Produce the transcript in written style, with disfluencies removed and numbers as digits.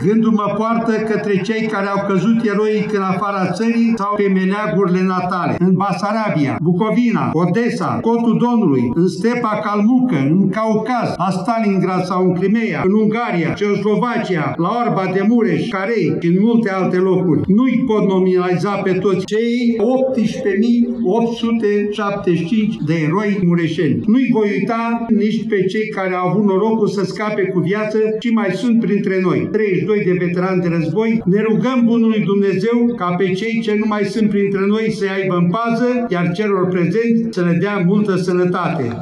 Gândul mă poartă către cei care au căzut eroic în afara țării sau pe meleagurile natale, în Basarabia, Bucovina, Odessa, Cotul Donului, în Stepa Calmucă, în Caucaz, la Stalingrad sau în Crimea, în Ungaria, Ceoslovacia, la Orba de Mureș, Carei și în multe alte locuri. Nu-i pot nominaliza pe toți cei 18.875 de eroi mureșeni. Nu-i voi uita nici pe cei care au avut norocul să scape cu viață și mai sunt printre noi. 32 de veterani de război, ne rugăm Bunului Dumnezeu ca pe cei ce nu mai sunt printre noi să-i aibă în pază, iar celor prezenți să le dea multă sănătate.